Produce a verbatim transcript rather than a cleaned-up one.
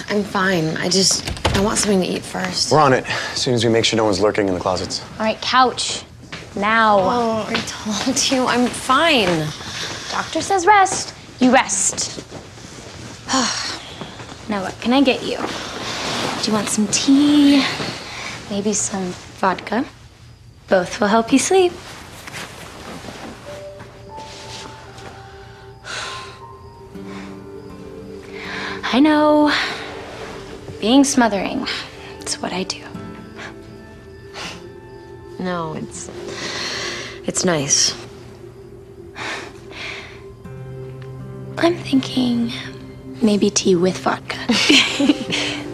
I'm fine. I just, I want something to eat first. We're on it. As soon as we make sure no one's lurking in the closets. All right, couch. Now. Oh, I told you, I'm fine. Doctor says rest. You rest. Now what can I get you? Do you want some tea? Maybe some vodka? Both will help you sleep. I know. Being smothering. It's what I do. No, it's, it's nice. I'm thinking maybe tea with vodka.